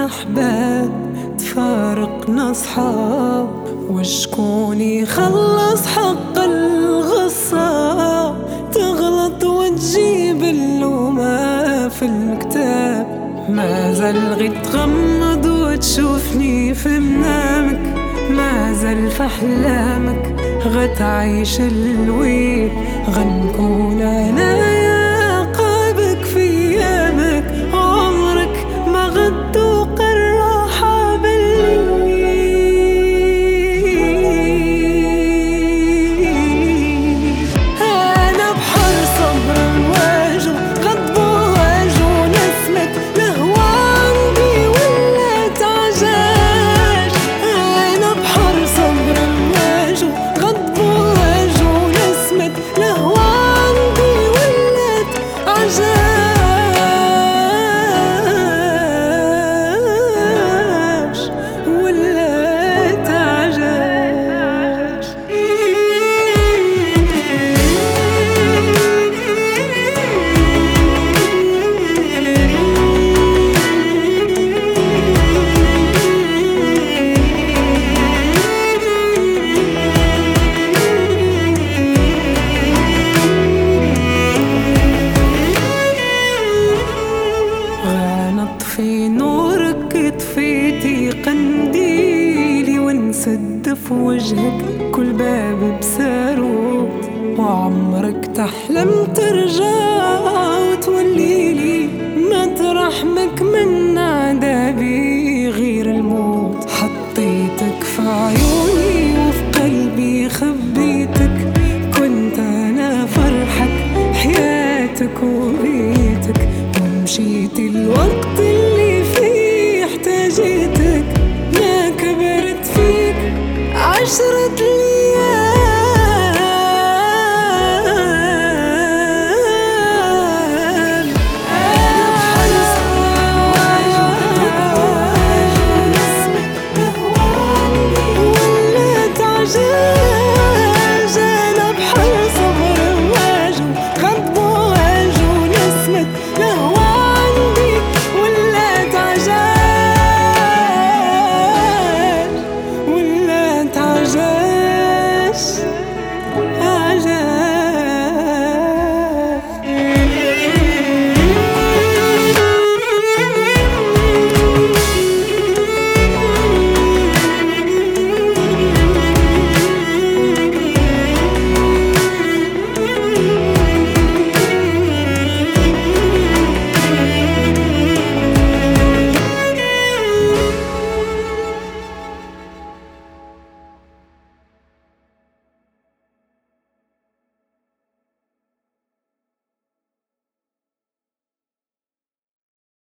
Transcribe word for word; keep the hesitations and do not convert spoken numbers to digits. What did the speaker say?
أحباب تفارقنا أصحاب، وشكون يخلص حق الغصاب؟ تغلط وتجيب اللومة في المكتاب، ما زال غي تغمض وتشوفني في منامك، ما زال في أحلامك غتعيش اللويل، غنكون أنا يا قابك في أيامك، عمرك ما غتذوق الراحة بالليل. أنا بحر صبر واجو غضب واجو نسمة الهوى عندي ولات عجاج، أنا بحر صبر واجو غضب واجو نسمة الهوى عندي ولات عجاج، ولات عجاج. غنطفي نورك طفيتي قنديلي، ونسد في وجهك كل باب بساروت، وعمرك تحلم ترجع وتوليلي مطرح مك من عذابي.